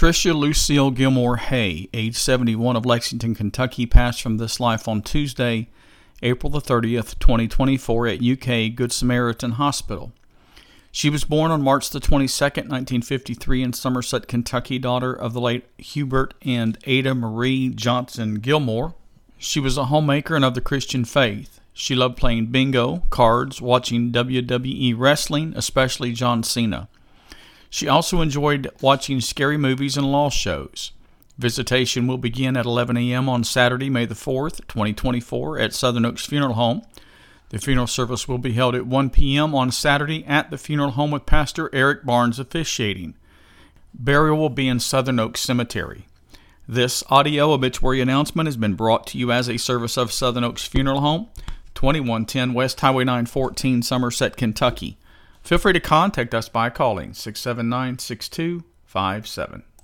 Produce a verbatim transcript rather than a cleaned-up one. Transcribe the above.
Patricia Lucille Gilmore Hay, age seventy-one, of Lexington, Kentucky, passed from this life on Tuesday, April the thirtieth, twenty twenty-four, at U K Good Samaritan Hospital. She was born on March the twenty-second, nineteen fifty-three, in Somerset, Kentucky, daughter of the late Hubert and Ada Marie Johnson Gilmore. She was a homemaker and of the Christian faith. She loved playing bingo, cards, watching W W E wrestling, especially John Cena. She also enjoyed watching scary movies and law shows. Visitation will begin at eleven a.m. on Saturday, May the fourth, twenty twenty-four, at Southern Oaks Funeral Home. The funeral service will be held at one p.m. on Saturday at the funeral home with Pastor Eric Barnes officiating. Burial will be in Southern Oaks Cemetery. This audio obituary announcement has been brought to you as a service of Southern Oaks Funeral Home, twenty-one ten West Highway nine fourteen, Somerset, Kentucky. Feel free to contact us by calling six seven nine, six two five seven.